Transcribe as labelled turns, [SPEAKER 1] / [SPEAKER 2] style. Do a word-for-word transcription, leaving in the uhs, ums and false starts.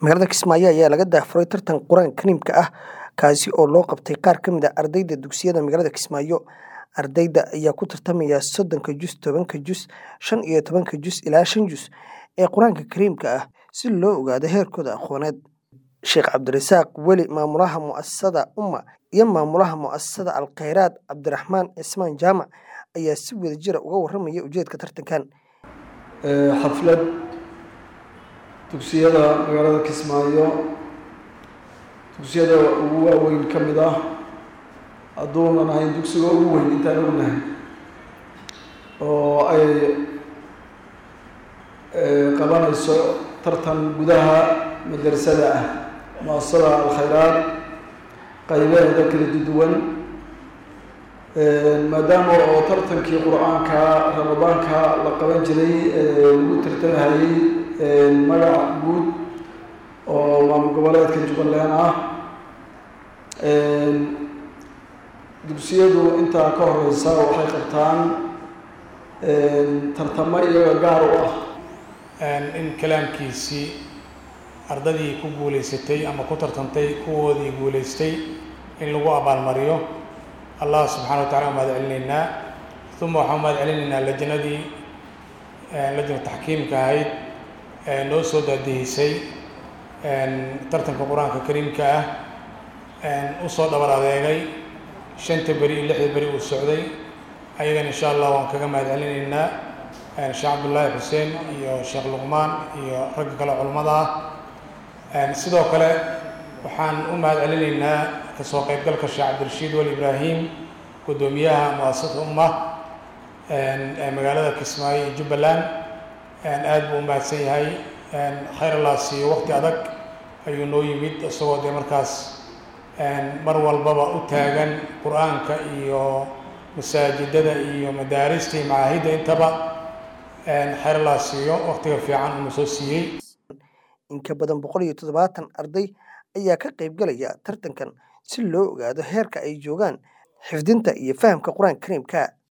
[SPEAKER 1] Magaalada Kismaayo ayaa laga daafuray tartan Qur'aan Kariimka ah kaasi oo loo qabtay qaar ka mid ah ardayda dugsiyada magaalada Kismaayo. Ardayda ayaa ku tartamaya soddonka juz, tobanka juz, shan iyo tobanka juz ilaa shan juz ee Qur'aanka Kariimka ah si loo ogaado heerkooda aqooneed. Sheekh Cabdirasaaq Weli, maamulaha mu'asasada Umma, iyo maamulaha mu'asasada Al Khayraat Cabdiraxmaan Cismaan Jaamac ayaa si wadajir ah uga warramaya ujeedka tartankan.
[SPEAKER 2] xaflad dugsiyada magaalada Kismaayo dugsiyada ugu waaweyn ka mid ah hadduunan ahayn dugsiga ugu weyn intaan ognahay oo ay qabanayso tartan gudaha madrasada ah mu'asasada Al Khayraat qaybaheeda kala duwan maadaama oo tartankii qur'aanka ramadaanka la qaban jiray lagu tartamahayay magaca guud oo maamul goboleedka Jubbaland ah dugsiyadu intaa ka horeysa waxay qabtaan tartamo iyaga gaar u ah
[SPEAKER 3] in kalaamkiisii ardadii ku guuleysatay ama ku tartantay kuwoodii guuleystay in lagu abaalmariyo allah subxaanahu wa tacaala umahad celinaynaa uma waxaan umahad celinaynaa lajnadii lajna taxkiimka ahayd noo soo daadihisay tartanka qur-aanka kariimka ah u soo dhabar adeegay shanta beri iyo lixda beri uu socday ayagana insha allah waan kaga mahad celinaynaa sheekh cabdullaahi xuseen iyo sheekh luqmaan iyo ragga kale culimmada ah sidoo kale waxaan u mahad celinaynaa kasoo qaybgalka sheekh cabdirashiid wal ibraahim guddoomiyaha mu'asasada umma ee magaalada Kismaayo iyo Jubbaland aad buu u mahadsan yahay khayr allah siiyo waqti adag ayuu noo yimid isagoo dee markaas mar walbaba u taagan qur'aanka iyo masaajidada iyo madaarista iyo macaahidda intaba khayr allah siiyo waqtiga fiican uu soo siiyey.
[SPEAKER 1] In ka badan boqol iyo toddobaatan arday ayaa ka qaybgalaya tartankan si loo ogaado heerka ay joogaan xifdinta iyo fahamka Qur'aanka Kariimka.